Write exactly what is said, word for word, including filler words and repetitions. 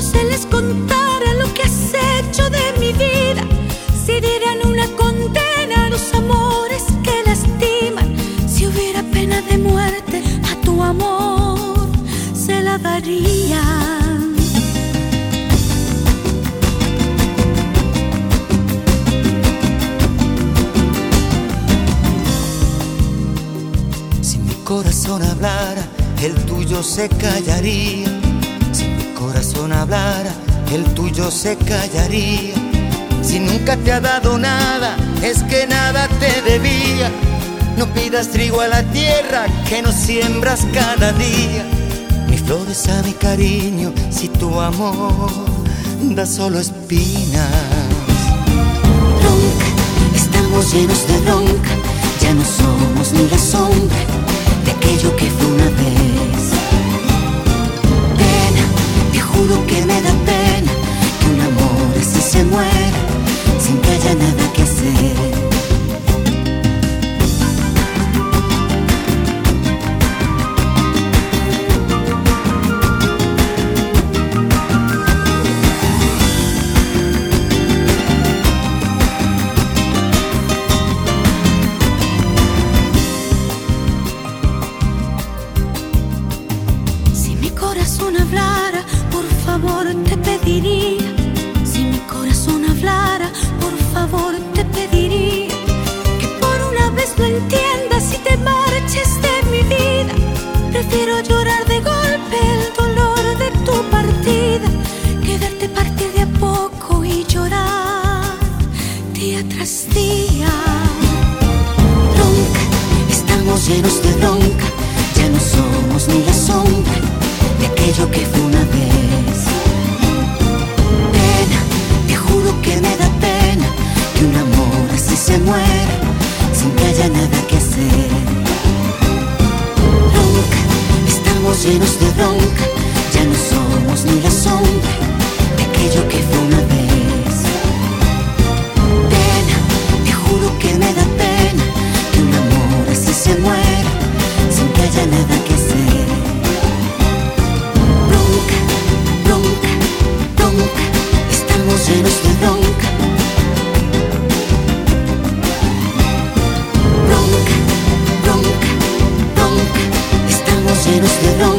se les contara lo que has hecho de mi vida, si dieran una condena a los amores que lastiman, si hubiera pena de muerte a tu amor, se la darían. Si mi corazón hablara, el tuyo se callaría. Si mi corazón hablara, el tuyo se callaría. Si nunca te ha dado nada, es que nada te debía. No pidas trigo a la tierra que no siembras cada día. Ni flores a mi cariño si tu amor da solo espinas. Bronca, estamos llenos de bronca, ya no somos ni la sombra de aquello que fue una vez. Pena, te juro que me da pena que un amor así se muera sin que haya nada que hacer. Si mi corazón hablara, por favor te pediría. Si mi corazón hablara, por favor te pediría que por una vez lo entiendas y te marches de mi vida. Prefiero llorar de golpe el dolor de tu partida que verte partir de a poco y llorar día tras día. Bronca, estamos llenos de bronca, ya no somos ni la sombra de aquello que fue una vez. Pena, te juro que me da pena que un amor así se muera sin que haya nada que hacer. Bronca, estamos llenos de bronca, ya no somos ni la sombra de aquello que fue una vez. Pena, te juro que me da pena que un amor así se muera sin que haya nada que hacer. Bronca, bronca, bronca, estamos llenos de bronca. Bronca, bronca, bronca, estamos llenos de bronca.